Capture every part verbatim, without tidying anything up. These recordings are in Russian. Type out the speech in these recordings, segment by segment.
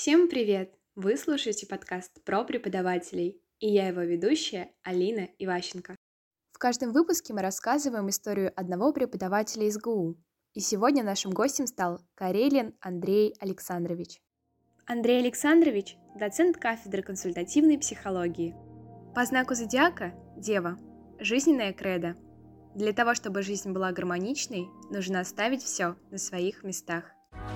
Всем привет! Вы слушаете подкаст про преподавателей, и я его ведущая Алина Иващенко. В каждом выпуске мы рассказываем историю одного преподавателя из ГУ, и сегодня нашим гостем стал Карелин Андрей Александрович. Андрей Александрович – доцент кафедры консультативной психологии. По знаку зодиака – Дева, жизненная кредо. Для того, чтобы жизнь была гармоничной, нужно оставить все на своих местах.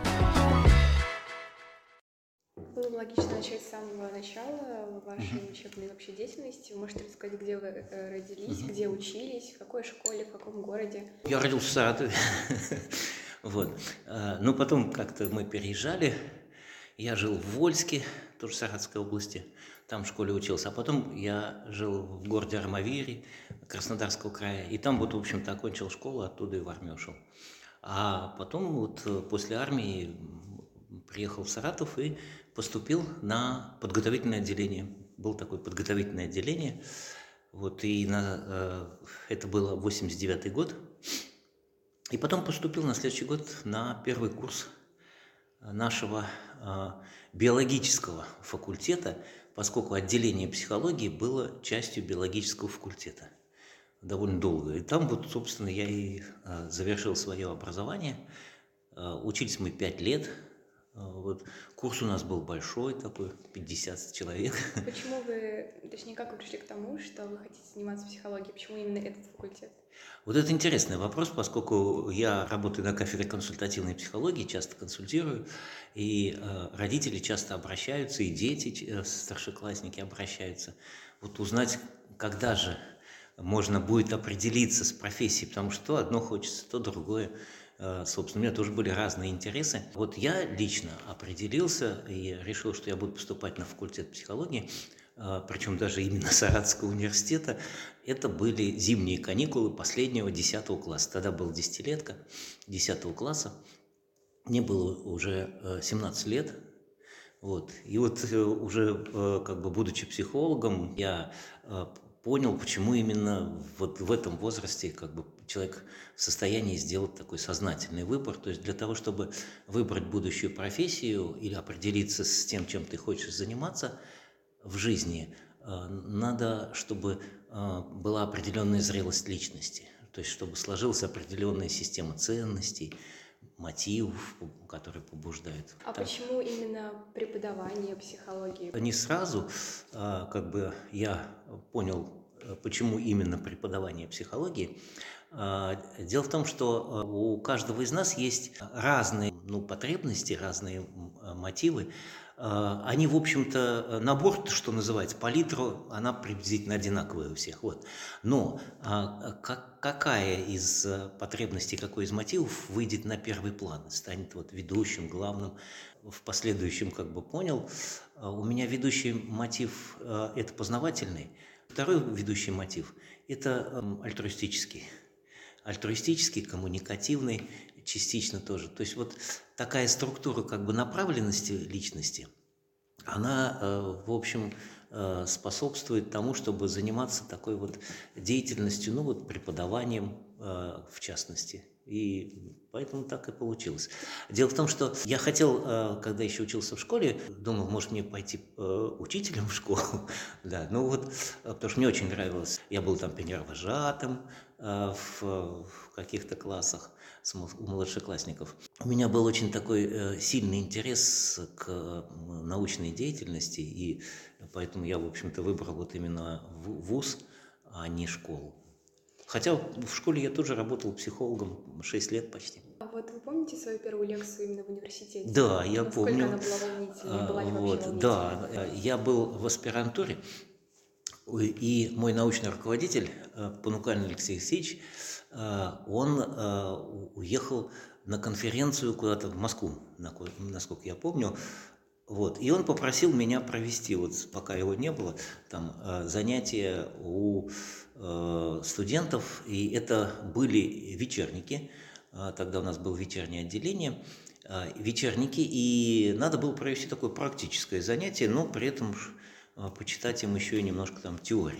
Было бы логично начать с самого начала вашей uh-huh. учебной вообще деятельности. Вы можете рассказать, где вы родились, uh-huh. где учились, в какой школе, в каком городе? Я родился в Саратове. Вот. Ну, потом как-то мы переезжали. Я жил в Вольске, тоже Саратовской области. Там в школе учился. А потом я жил в городе Армавире, Краснодарского края. И там вот, в общем-то, окончил школу, оттуда и в армию ушел. А потом вот после армии приехал в Саратов и поступил на подготовительное отделение. Было такое подготовительное отделение. Вот, и на, э, это было восемьдесят девятый год. И потом поступил на следующий год на первый курс нашего э, биологического факультета, поскольку отделение психологии было частью биологического факультета довольно долго. И там вот, собственно, я и э, завершил свое образование. Э, учились мы пять лет. Вот. Курс у нас был большой, такой, пятьдесят человек. Почему вы, точнее, как вы пришли к тому, что вы хотите заниматься психологией? Почему именно этот факультет? Вот это интересный вопрос, поскольку я работаю на кафедре консультативной психологии, часто консультирую, и э, родители часто обращаются, и дети, э, старшеклассники обращаются. Вот узнать, когда же можно будет определиться с профессией, потому что то одно хочется, то другое. Собственно, у меня тоже были разные интересы. Вот я лично определился и решил, что я буду поступать на факультет психологии, причем даже именно Саратовского университета. Это были зимние каникулы последнего десятого класса. Тогда была десятилетка десятого класса. Мне было уже семнадцать лет. Вот. И вот уже как бы будучи психологом, я понял, почему именно вот в этом возрасте как бы человек в состоянии сделать такой сознательный выбор. То есть для того, чтобы выбрать будущую профессию или определиться с тем, чем ты хочешь заниматься в жизни, надо, чтобы была определенная зрелость личности. То есть чтобы сложилась определенная система ценностей, мотивов, которые побуждают. А так. Почему именно преподавание психологии? Не сразу, как бы я понял, почему именно преподавание психологии. Дело в том, что у каждого из нас есть разные ну, потребности, разные мотивы. Они, в общем-то, набор, что называется, палитру, она приблизительно одинаковая у всех. Вот. Но как, какая из потребностей, какой из мотивов выйдет на первый план, станет вот ведущим, главным, в последующем как бы понял. У меня ведущий мотив – это познавательный. Второй ведущий мотив – это альтруистический. Альтруистический, коммуникативный, частично тоже. То есть вот такая структура как бы направленности личности, она, в общем, способствует тому, чтобы заниматься такой вот деятельностью, ну вот преподаванием в частности. И поэтому так и получилось. Дело в том, что я хотел, когда еще учился в школе, думал, может, мне пойти учителем в школу. Да, ну вот, потому что мне очень нравилось. Я был там пионервожатым в каких-то классах у младшеклассников. У меня был очень такой сильный интерес к научной деятельности, и поэтому я, в общем-то, выбрал вот именно вуз, а не школу. Хотя в школе я тоже работал психологом шесть лет почти. А вот вы помните свою первую лекцию именно в университете? Да, я Насколько помню. Насколько она была волнительной? Была ли вот, вообще да, я был в аспирантуре, и мой научный руководитель, Понукалин Алексей Алексеевич, он уехал на конференцию куда-то в Москву, насколько я помню. Вот. И он попросил меня провести, вот, пока его не было, там, занятия у э, студентов, и это были вечерники, тогда у нас было вечернее отделение, вечерники, и надо было провести такое практическое занятие, но при этом почитать им еще и немножко там теории.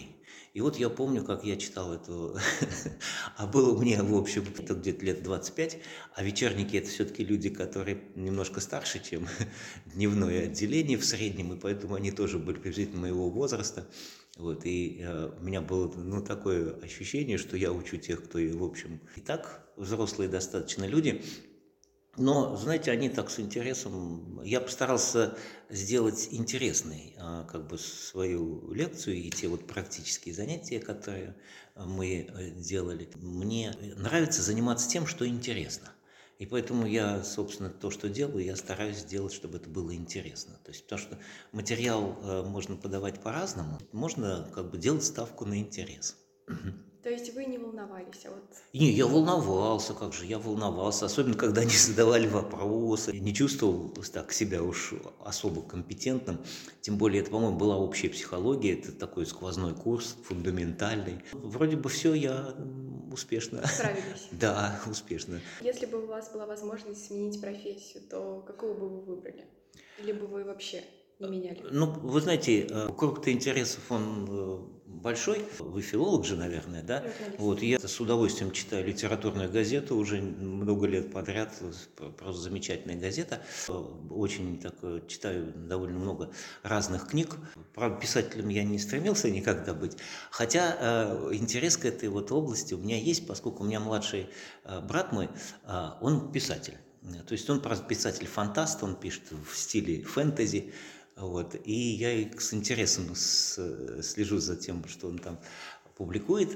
И вот я помню, как я читал эту, а было мне, в общем, это где-то лет двадцать пять, а вечерники – это все-таки люди, которые немножко старше, чем дневное отделение в среднем, и поэтому они тоже были приблизительно моего возраста. Вот, и э, у меня было, ну, такое ощущение, что я учу тех, кто, и, в общем, и так взрослые достаточно люди. Но, знаете, они так с интересом. Я постарался сделать интересной а, как бы свою лекцию и те вот практические занятия, которые а, мы э, делали. Мне нравится заниматься тем, что интересно. И поэтому я, собственно, то, что делаю, я стараюсь сделать, чтобы это было интересно. То есть, потому что материал э, можно подавать по-разному, можно как бы делать ставку на интерес. То есть вы не волновались, а вот... Не, я волновался, как же, я волновался, особенно когда они задавали вопросы. Я не чувствовал так себя уж особо компетентным, тем более это, по-моему, была общая психология, это такой сквозной курс, фундаментальный. Вроде бы все я успешно... Справились. Да, успешно. Если бы у вас была возможность сменить профессию, то какую бы вы выбрали? Или бы вы вообще не меняли? Ну, вы знаете, круг-то интересов, он большой. Вы филолог же, наверное, да? Журналист. Вот, я с удовольствием читаю литературную газету уже много лет подряд. Просто замечательная газета. Очень так читаю довольно много разных книг. Правда, писателем я не стремился никогда быть. Хотя э, интерес к этой вот области у меня есть, поскольку у меня младший э, брат мой, э, он писатель. То есть он писатель-фантаст, он пишет в стиле фэнтези. Вот. И я с интересом с, слежу за тем, что он там публикует.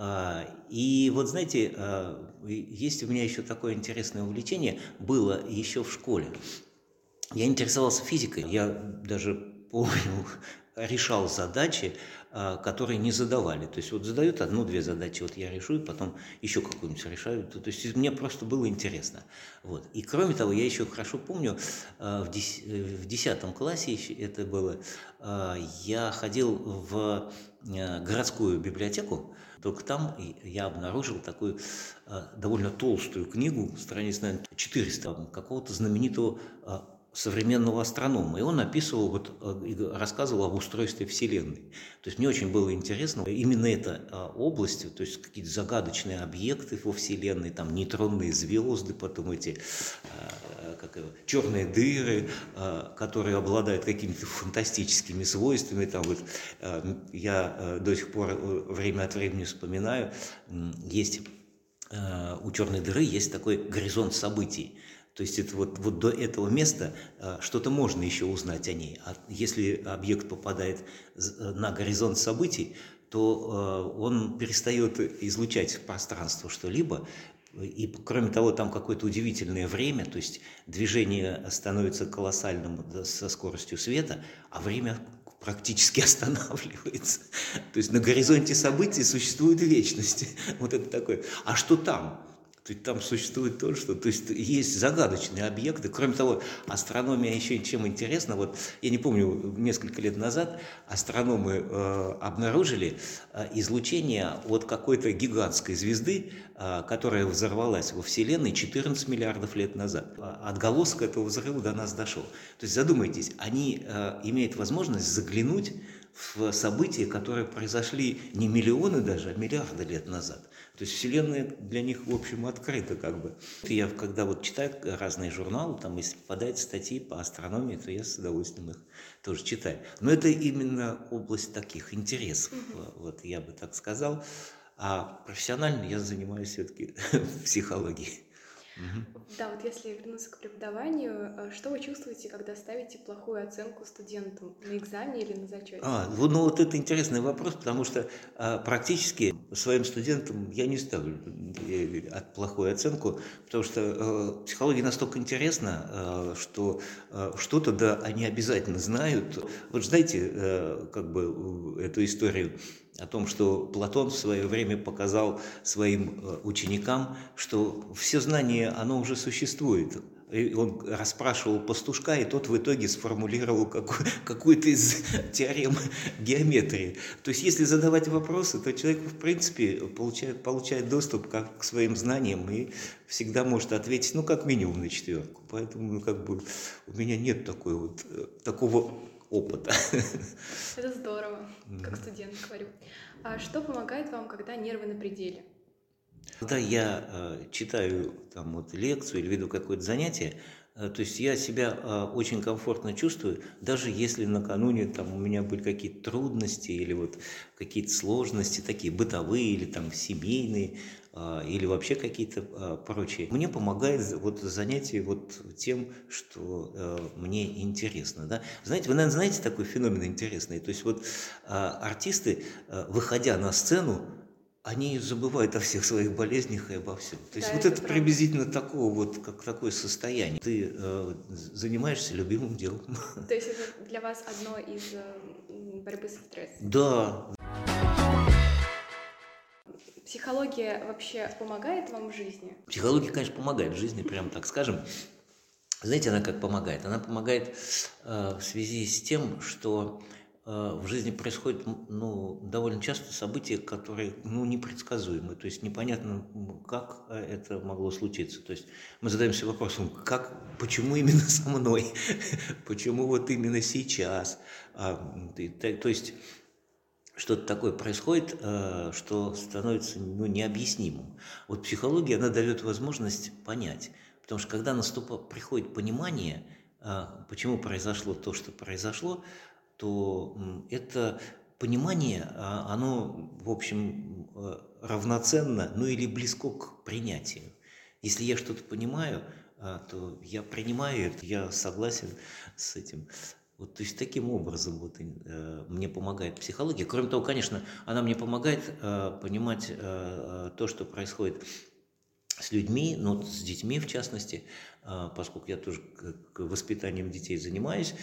И вот, знаете, есть у меня еще такое интересное увлечение, было еще в школе. Я интересовался физикой, я даже помню, решал задачи, которые не задавали. То есть вот задают одну-две задачи, вот я решу, и потом еще какую-нибудь решаю. То есть мне просто было интересно. Вот. И кроме того, я еще хорошо помню, в десятом классе это было, я ходил в городскую библиотеку, только там я обнаружил такую довольно толстую книгу, страниц, наверное, четыреста, какого-то знаменитого современного астронома, и он описывал, вот, рассказывал об устройстве Вселенной. То есть мне очень было интересно именно эта область, то есть какие-то загадочные объекты во Вселенной, там нейтронные звезды, потом эти как его, черные дыры, которые обладают какими-то фантастическими свойствами. Там вот, я до сих пор время от времени вспоминаю, есть у черной дыры есть такой горизонт событий. То есть это вот, вот до этого места э, что-то можно еще узнать о ней. А если объект попадает на горизонт событий, то э, он перестает излучать в пространство что-либо. И, кроме того, там какое-то удивительное время, то есть движение становится колоссальным со скоростью света, а время практически останавливается. То есть на горизонте событий существует вечность. Вот это такое. А что там? То есть там существует то, что... То есть есть загадочные объекты. Кроме того, астрономия еще чем интересна. Вот я не помню, несколько лет назад астрономы э, обнаружили э, излучение от какой-то гигантской звезды, э, которая взорвалась во Вселенной четырнадцать миллиардов лет назад. Отголосок этого взрыва до нас дошел. То есть задумайтесь, они э, имеют возможность заглянуть в события, которые произошли не миллионы даже, а миллиарды лет назад. То есть Вселенная для них, в общем, открыта как бы. Я, когда вот читаю разные журналы, там, если попадают статьи по астрономии, то я с удовольствием их тоже читаю. Но это именно область таких интересов, mm-hmm. вот я бы так сказал. А профессионально я занимаюсь все-таки психологией. Угу. Да, вот если вернуться к преподаванию, что вы чувствуете, когда ставите плохую оценку студенту на экзамене или на зачете? А, ну вот это интересный вопрос, потому что а, практически своим студентам я не ставлю от плохую оценку, потому что а, психология настолько интересна, а, что а, что-то, да, они обязательно знают. Вот знаете, а, как бы эту историю о том, что Платон в свое время показал своим ученикам, что все знание, оно уже существует. И он расспрашивал пастушка, и тот в итоге сформулировал какую- какую-то из теорем геометрии. То есть, если задавать вопросы, то человек, в принципе, получает, получает доступ к, к своим знаниям и всегда может ответить, ну, как минимум на четверку. Поэтому, ну, как бы, у меня нет такой вот, такого опыта. Это здорово, как Мгм. студент говорю. А что помогает вам, когда нервы на пределе? Когда я э, читаю там вот лекцию или веду какое-то занятие, э, то есть я себя э, очень комфортно чувствую, даже если накануне там у меня были какие-то трудности или вот какие-то сложности, такие бытовые или там семейные, а, или вообще какие-то а, прочие. Мне помогает за- вот занятие вот тем, что э, мне интересно, да. Знаете, вы, наверное, знаете такой феномен интересный. То есть вот а, артисты, э, выходя на сцену, они забывают о всех своих болезнях и обо всем. То Да, есть вот это это правда. приблизительно такого вот, как такое состояние. Ты э, занимаешься любимым делом. То есть это для вас одно из э, м, борьбы со стрессом. Да, Психология вообще помогает вам в жизни? психология, конечно, помогает в жизни, прям так скажем. Знаете, она как помогает? Она помогает э, в связи с тем, что э, в жизни происходят м, ну, довольно часто события, которые ну, непредсказуемы. То есть непонятно, м, как э, это могло случиться. То есть мы задаемся вопросом, как, почему именно со мной, почему вот именно сейчас. А, м, и та- то есть что-то такое происходит, э, что становится ну, необъяснимым. Вот психология, она дает возможность понять. Потому что когда наступа, приходит понимание, э, почему произошло то, что произошло, то м, это понимание, а, оно, в общем, э, равноценно, ну или близко к принятию. Если я что-то понимаю, а, то я принимаю это, я согласен с этим. Вот, то есть таким образом вот, э, мне помогает психология. Кроме того, конечно, она мне помогает э, понимать э, э, то, что происходит с людьми, ну, вот с детьми в частности, а, поскольку я тоже к- к воспитанием детей занимаюсь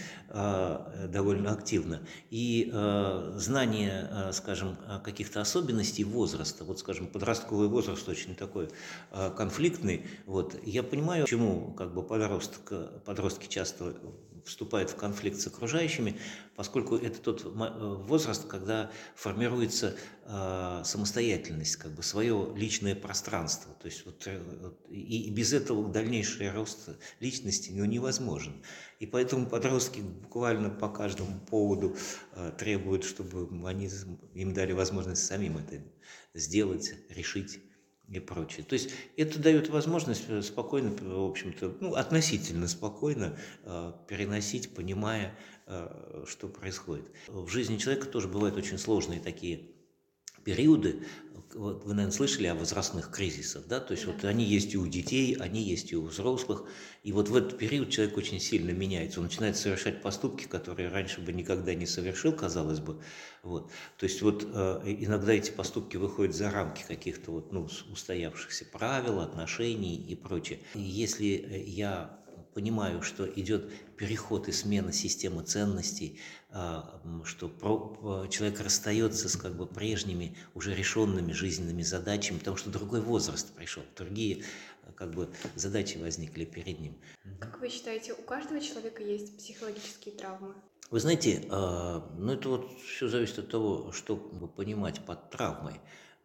а, э, довольно активно. И а, знание, а, скажем, а, каких-то особенностей возраста, вот, скажем, подростковый возраст очень такой а, конфликтный, вот, я понимаю, почему как бы подросток, подростки часто вступают в конфликт с окружающими, поскольку это тот мо- э, возраст, когда формируется а, самостоятельность, как бы свое личное пространство. То есть вот, э, вот, и, и без этого дальнейший рост личности ну, невозможен. И поэтому подростки буквально по каждому поводу а, требуют, чтобы они, им дали возможность самим это сделать, решить и прочее. То есть это дает возможность э, спокойно, в общем-то, ну, относительно спокойно э, переносить, понимая, э, что происходит. В жизни человека тоже бывают очень сложные такие периоды. Вот вы, наверное, слышали о возрастных кризисах, да, то есть Да. вот они есть и у детей, они есть и у взрослых, и вот в этот период человек очень сильно меняется, он начинает совершать поступки, которые раньше бы никогда не совершил, казалось бы, вот, то есть вот э, иногда эти поступки выходят за рамки каких-то вот, ну, устоявшихся правил, отношений и прочее. И если э, я понимаю, что идет переход и смена системы ценностей, а, м, что про- э, человек расстается с как бы прежними уже решенными жизненными задачами, потому что другой возраст пришел, другие э, как бы задачи возникли перед ним. Как вы считаете, у каждого человека есть психологические травмы? Вы знаете, а, ну это вот все зависит от того, что как бы понимать под травмой.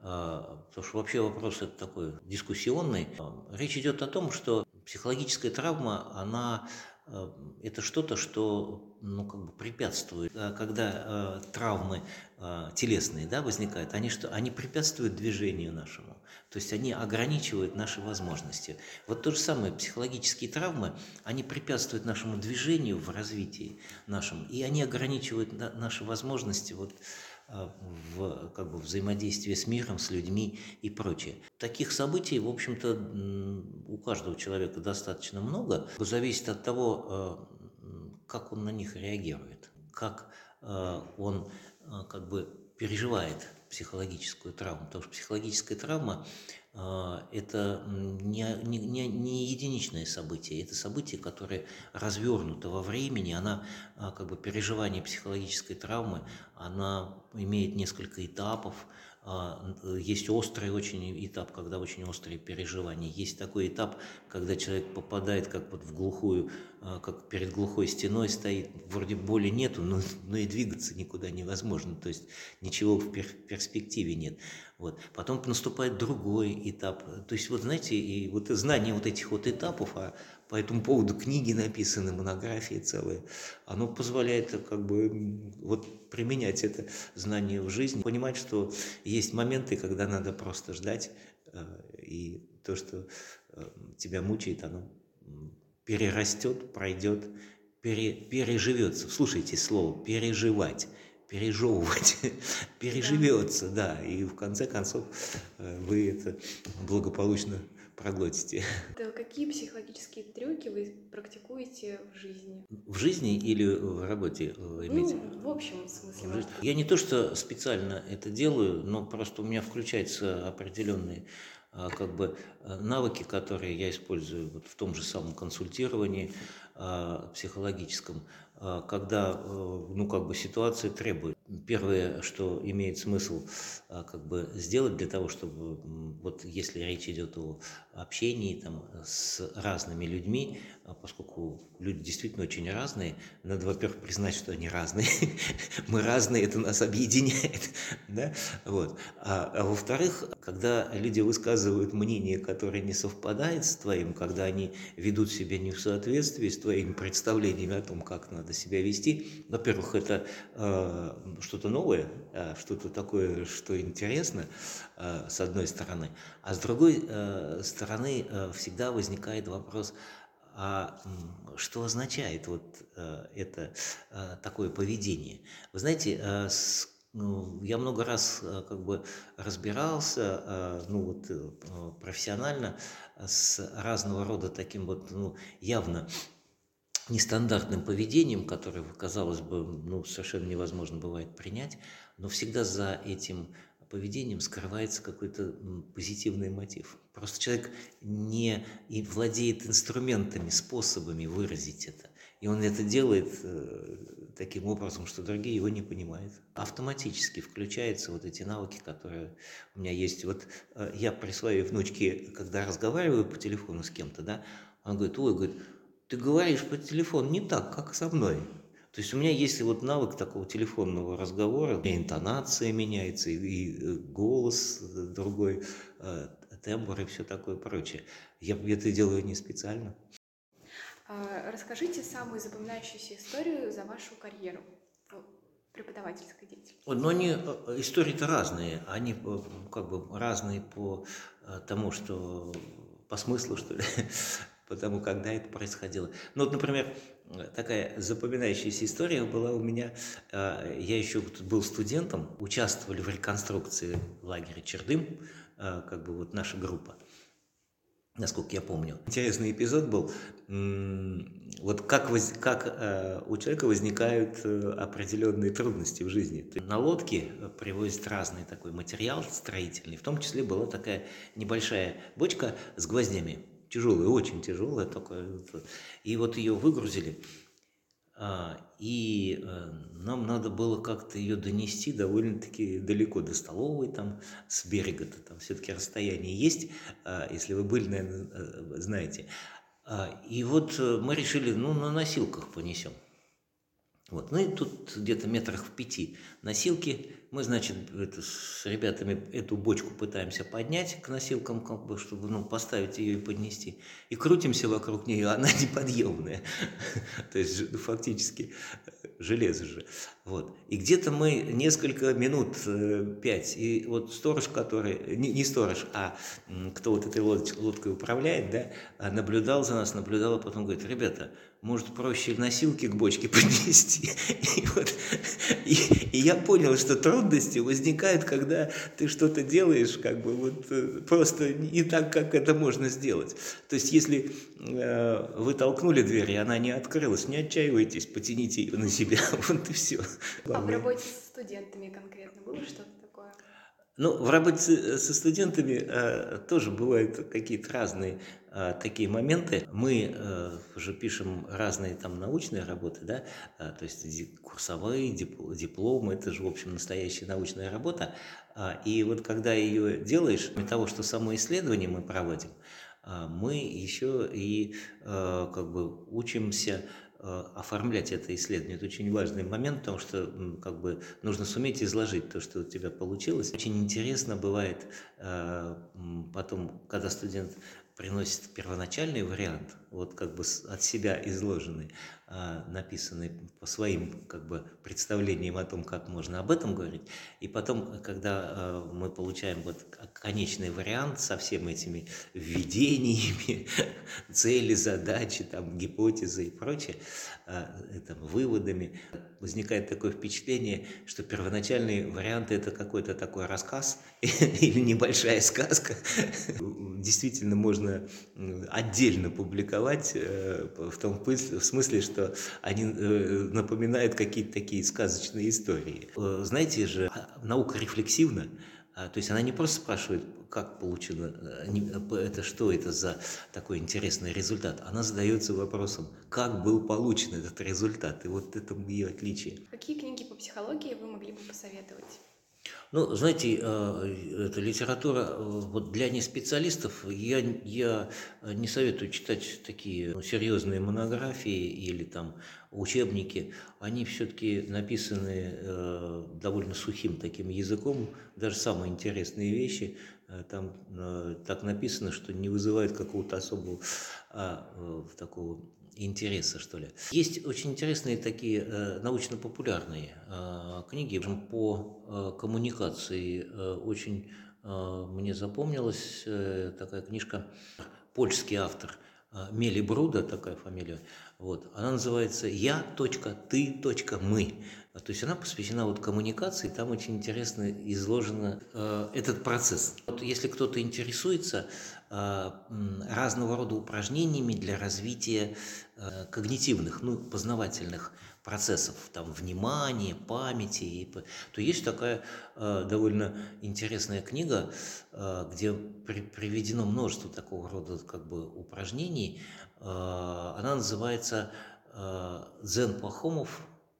А, Потому что вообще вопрос это такой дискуссионный. А, Речь идет о том, что психологическая травма, она а, это что-то, что ну, как бы препятствует. А Когда а, травмы а, телесные да, возникают, они, что, они препятствуют движению нашему. То есть они ограничивают наши возможности. Вот то же самое, психологические травмы, они препятствуют нашему движению в развитии нашим, и они ограничивают на- наши возможности вот, а, в как бы, взаимодействии с миром, с людьми и прочее. Таких событий, в общем-то, м, у каждого человека достаточно много. Зависит от того, а, м, как он на них реагирует, как а, он а, как бы переживает психологическую травму. Потому что психологическая травма а, это м, не, не, не, не единичное событие, это событие, которое развернуто во времени, она а, как бы переживание психологической травмы, она имеет несколько этапов. А, н- Есть острый очень этап, когда очень острые переживания. Есть такой этап, когда человек попадает как вот в глухую, а, как перед глухой стеной стоит, вроде боли нету, но, но и двигаться никуда невозможно, то есть ничего в пер- перспективе нет. Вот. Потом наступает другой этап. То есть, вот знаете, и вот знание вот этих вот этапов, а по этому поводу книги написаны, монографии целые. Оно позволяет как бы вот применять это знание в жизни, понимать, что есть моменты, когда надо просто ждать, и то, что тебя мучает, оно перерастет, пройдет, пере, переживется. Слушайте слово «переживать». Пережевывать, переживется, да, и в конце концов вы это благополучно проглотите. То какие психологические трюки вы практикуете в жизни? В жизни или в работе вы имеете? Ну, в общем смысле. В жизни. Я не то, что специально это делаю, но просто у меня включаются определенные как бы навыки, которые я использую вот в том же самом консультировании психологическом, когда ну, как бы ситуация требует. Первое, что имеет смысл как бы сделать для того, чтобы вот если речь идет о общении там, с разными людьми, поскольку люди действительно очень разные, надо, во-первых, признать, что они разные. Мы разные, это нас объединяет. Да? Вот. А, а во-вторых, когда люди высказывают мнение, которое не совпадает с твоим, когда они ведут себя не в соответствии с твоими представлениями о том, как надо себя вести, во-первых, это э, что-то новое, э, что-то такое, что интересно, э, с одной стороны, а с другой э, стороны э, всегда возникает вопрос, а что означает вот э, это э, такое поведение? Вы знаете, э, с, ну, я много раз э, как бы разбирался, э, ну вот э, профессионально с разного рода таким вот, ну, явно нестандартным поведением, которое, казалось бы, ну, совершенно невозможно бывает принять, но всегда за этим поведением скрывается какой-то позитивный мотив. Просто человек не и владеет инструментами, способами выразить это. И он это делает э, таким образом, что другие его не понимают. Автоматически включаются вот эти навыки, которые у меня есть. Вот э, я при своей внучке, когда разговариваю по телефону с кем-то, да, она говорит: ой, говорит, ты говоришь по телефону не так, как со мной. То есть у меня есть вот навык такого телефонного разговора, у меня интонация меняется, и, и голос другой, э, тембр и все такое прочее. Я это делаю не специально. Расскажите самую запоминающуюся историю за вашу карьеру преподавательской деятельности. Но они, истории-то разные, они как бы разные по тому, что по смыслу, что ли, потому когда это происходило. Ну вот, например, такая запоминающаяся история была у меня. Я еще был студентом, участвовали в реконструкции лагеря Чердым, как бы вот наша группа, насколько я помню. Интересный эпизод был, вот как, воз, как э, у человека возникают э, определенные трудности в жизни. На лодке привозят разный такой материал строительный, в том числе была такая небольшая бочка с гвоздями, тяжелая, очень тяжелая, только, и вот ее выгрузили. И нам надо было как-то ее донести довольно-таки далеко до столовой, там, с берега-то там все-таки расстояние есть, если вы были, наверное, знаете. И вот мы решили, ну, на носилках понесем. Вот. Ну и тут где-то метрах в пяти носилки. Мы, значит, это, с ребятами эту бочку пытаемся поднять к носилкам, как бы, чтобы ну, поставить ее и поднести. И крутимся вокруг нее, она неподъемная. То есть фактически железо же. Вот. И где-то мы несколько минут, пять, и вот сторож, который, не, не сторож, а кто вот этой лодкой управляет, да, наблюдал за нас, наблюдал, а потом говорит: ребята, может, проще носилки к бочке поднести. И, вот, и, и я понял, что трудности возникают, когда ты что-то делаешь, как бы вот просто не так, как это можно сделать. То есть, если э, вы толкнули дверь, и она не открылась, не отчаивайтесь, потяните ее на себя, вот и все. А в работе с студентами конкретно было что-то такое? Ну, в работе со студентами э, тоже бывают какие-то разные э, такие моменты. Мы э, уже пишем разные там научные работы, да, э, то есть курсовые, дип, дипломы, это же, в общем, настоящая научная работа. Э, и вот когда ее делаешь, кроме того, что само исследование мы проводим, э, мы еще и э, как бы учимся оформлять это исследование. Это очень важный момент, потому что как бы нужно суметь изложить то, что у тебя получилось. Очень интересно бывает потом, когда студент приносит первоначальный вариант вот как бы с- от себя изложенный, а, написанный по своим как бы представлениям о том, как можно об этом говорить. И потом, когда э, мы получаем вот к- конечный вариант со всеми этими введениями, цели, задачи, там, гипотезы и прочее, э, э, там, выводами, возникает такое впечатление, что первоначальный вариант – это какой-то такой рассказ или небольшая сказка. Действительно, можно м, отдельно публиковать э, в том пыс- в смысле, что они э, напоминают какие-то такие сказочные истории. Э, Знаете же, а, наука рефлексивна, а, то есть она не просто спрашивает, как получено, э, не- э, это что это за такой интересный результат, она задается вопросом, как был получен этот результат, и вот это ее отличие. Какие книги по психологии вы могли бы посоветовать? Ну, знаете, э, эта литература э, вот для неспециалистов, я, я не советую читать такие ну, серьезные монографии или там учебники. Они все-таки написаны э, довольно сухим таким языком, даже самые интересные вещи э, там э, так написано, что не вызывает какого-то особого а, э, такого интереса, что ли. Есть очень интересные такие э, научно-популярные э, книги по э, коммуникации. Э, очень э, мне запомнилась э, такая книжка, польский автор, э, Мели Бруда, такая фамилия. Вот. Она называется «Я. Ты. Мы». А, То есть она посвящена вот коммуникации, там очень интересно изложен э, этот процесс. Вот если кто-то интересуется э, м, разного рода упражнениями для развития э, когнитивных, ну, познавательных процессов, там, внимания, памяти, и п- то есть такая э, довольно интересная книга, э, где при- приведено множество такого рода как бы упражнений. Э, она называется э, «Дзен Пахомов»,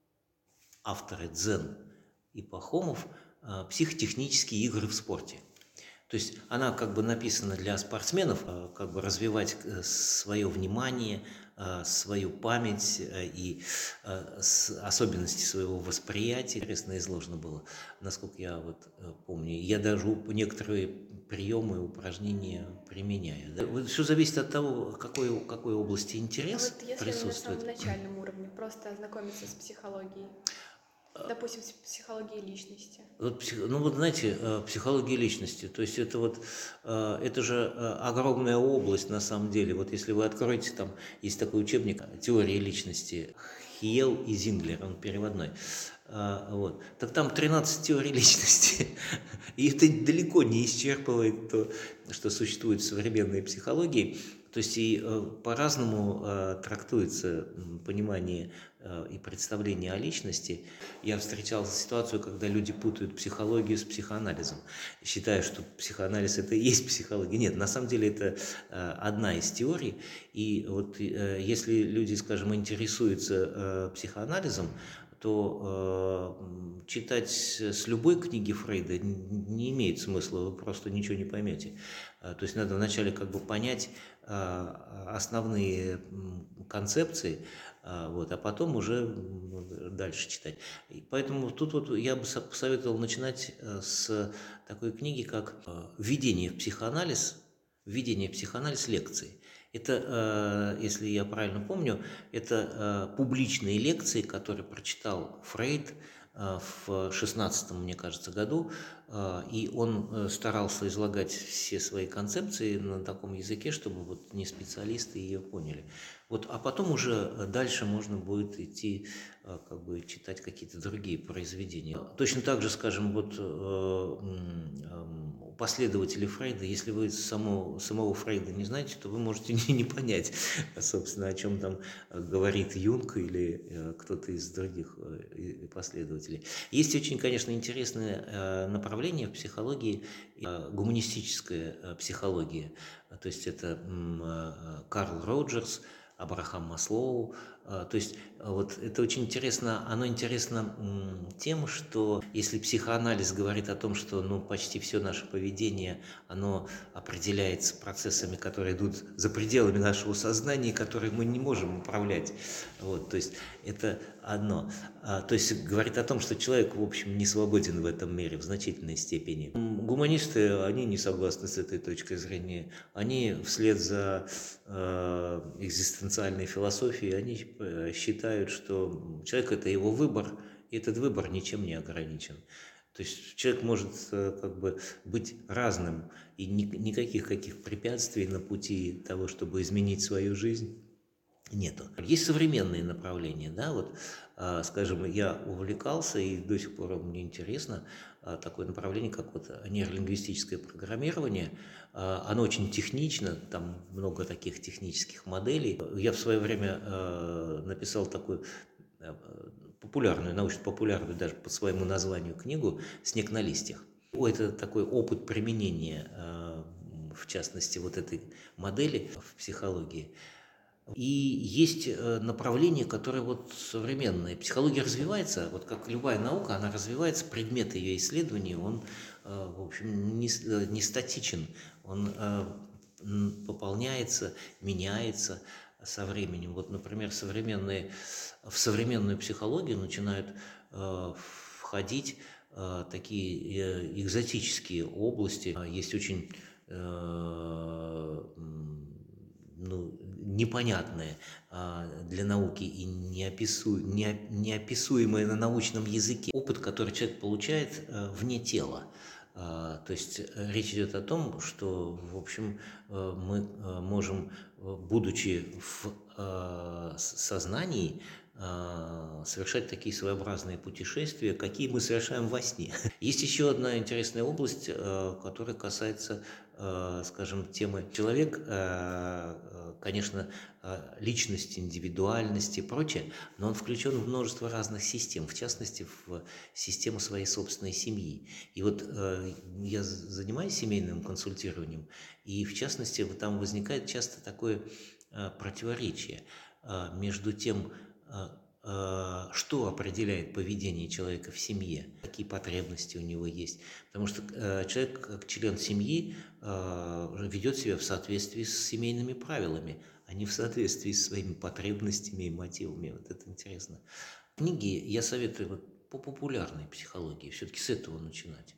авторы Дзен и Пахомов, э, «Психотехнические игры в спорте». То есть она как бы написана для спортсменов, э, как бы развивать э, свое внимание, э, свою память э, и э, с- особенности своего восприятия. Интересно изложено было, насколько я вот э, помню. Я даже уп- некоторые приемы, упражнения применяю. Да. Все зависит от того, какой, какой области А интерес вот если на самом присутствует. начальном уровне просто ознакомиться с психологией, допустим, с психологией личности. Вот, псих- ну вот знаете, э, психология личности, то есть это вот, э, это же э, огромная область на самом деле. Вот если вы откроете, там есть такой учебник «Теория личности», Хиел и Зинглер, он переводной. А, Вот. Так там тринадцать теорий личности. И это далеко не исчерпывает то, что существует в современной психологии. То есть и э, по-разному э, трактуется м, понимание э, и представление о личности. Я встречал ситуацию, когда люди путают психологию с психоанализом, считая, что психоанализ это и есть психология. Нет, на самом деле это э, одна из теорий. И вот э, если люди, скажем, интересуются э, психоанализом, то э, м, читать с любой книги Фрейда н- не имеет смысла, вы просто ничего не поймете. Э, То есть надо вначале как бы понять э, основные м, концепции, а, вот, а потом уже м, дальше читать. И поэтому тут вот я бы со- посоветовал начинать э, с такой книги, как э, «Введение в психоанализ», «Введение в психоанализ лекции». Это, э, если я правильно помню, это э, публичные лекции, которые прочитал Фрейд э, в шестнадцатом, мне кажется, году, э, и он э, старался излагать все свои концепции на таком языке, чтобы вот не специалисты ее поняли. Вот, а потом уже э, дальше можно будет идти, э, как бы читать какие-то другие произведения. Точно так же, скажем, вот э, м, эм, последователи Фрейда, если вы само, самого Фрейда не знаете, то вы можете не, не понять, собственно, о чем там э, говорит Юнг или э, кто-то из других э, и- последователей. Есть очень, конечно, интересное э, направление в психологии, э, гуманистическая э, психология. То есть это м, э, Карл Роджерс, Абрахам Маслоу, А, То есть а, вот это очень интересно, оно интересно м, тем, что если психоанализ говорит о том, что ну, почти все наше поведение, оно определяется процессами, которые идут за пределами нашего сознания, и которые мы не можем управлять. Вот, то есть это одно. А, то есть говорит о том, что человек, в общем, не свободен в этом мире в значительной степени. М, Гуманисты, они не согласны с этой точкой зрения. Они вслед за э, экзистенциальной философией, они э, считают, что человек – это его выбор, и этот выбор ничем не ограничен. То есть человек может э, как бы быть разным, и ни- никаких каких препятствий на пути того, чтобы изменить свою жизнь, нету. Есть современные направления, да, вот, а, скажем, я увлекался, и до сих пор мне интересно а, такое направление, как вот нейролингвистическое программирование. А, Оно очень технично, там много таких технических моделей. Я в свое время а, написал такую а, популярную, научно-популярную даже по своему названию книгу «Снег на листьях». О, это такой опыт применения, а, в частности, вот этой модели в психологии. И есть э, направление, которое вот современное. Психология развивается, вот как любая наука, она развивается, предмет ее исследования, он, э, в общем, не, с- э, не статичен, он э, м, пополняется, меняется со временем. Вот, например, современные, в современную психологию начинают э, входить э, такие э, экзотические области. Есть очень э, м, ну, непонятное а, для науки и неопису... нео- неописуемое на научном языке. Опыт, который человек получает э, вне тела. А, То есть э, речь идет о том, что, в общем, э, мы э, можем, э, будучи в э, с- сознании, э, совершать такие своеобразные путешествия, какие мы совершаем во сне. Есть еще одна интересная область, э, которая касается, э, скажем, темы человек, э, э, конечно, э, личность, индивидуальность и прочее, но он включен в множество разных систем, в частности, в систему своей собственной семьи. И вот э, я з- занимаюсь семейным консультированием, и в частности, вот там возникает часто такое э, противоречие э, между тем, э, э, что определяет поведение человека в семье, какие потребности у него есть. Потому что э, человек, как член семьи, э, ведет себя в соответствии с семейными правилами, а не в соответствии с своими потребностями и мотивами. Вот это интересно. Книги я советую вот по популярной психологии, все-таки с этого начинать.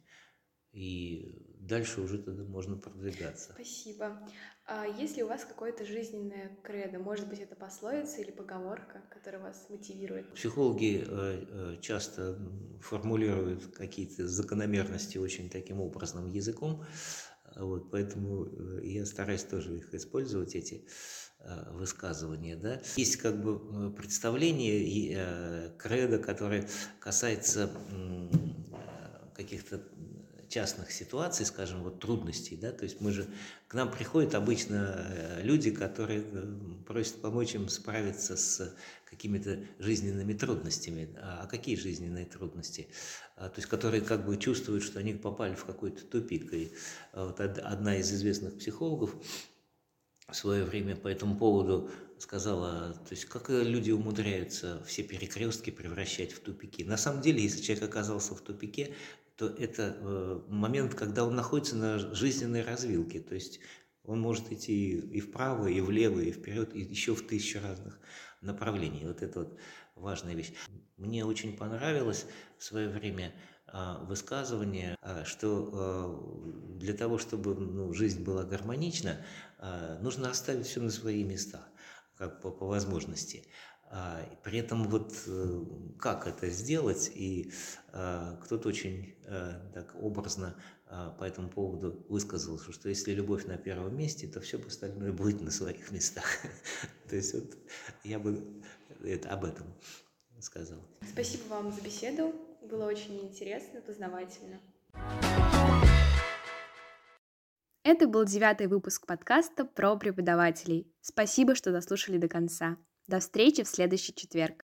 И дальше уже тогда можно продвигаться. Спасибо. А есть ли у вас какое-то жизненное кредо? Может быть, это пословица или поговорка, которая вас мотивирует? Психологи э, э, часто м, формулируют какие-то закономерности очень таким образным языком, а вот, поэтому э, я стараюсь тоже их использовать, эти э, высказывания. Да. Есть как бы э, представление и э, кредо, которое касается м, э, каких-то частных ситуаций, скажем, вот трудностей, да, то есть мы же, к нам приходят обычно э, люди, которые э, просят помочь им справиться с какими-то жизненными трудностями. А а какие жизненные трудности? А, То есть, которые как бы чувствуют, что они попали в какой-то тупик. И а, вот од- одна из известных психологов в свое время по этому поводу сказала, то есть как э, люди умудряются все перекрестки превращать в тупики. На самом деле, если человек оказался в тупике, то это э, момент, когда он находится на жизненной развилке, то есть он может идти и вправо, и влево, и вперед, и еще в тысячу разных направлений. Вот это вот важная вещь. Мне очень понравилось в свое время а, высказывание, а, что а, для того, чтобы ну, жизнь была гармонична, а, нужно оставить все на свои места, как по, по возможности. А, и при этом вот э, как это сделать, и а, кто-то очень а, так образно а, по этому поводу высказался, что если любовь на первом месте, то все остальное будет на своих местах. То есть вот я бы это, об этом сказал. Спасибо вам за беседу. Было очень интересно, познавательно. Это был девятый выпуск подкаста про преподавателей. Спасибо, что дослушали до конца. До встречи в следующий четверг.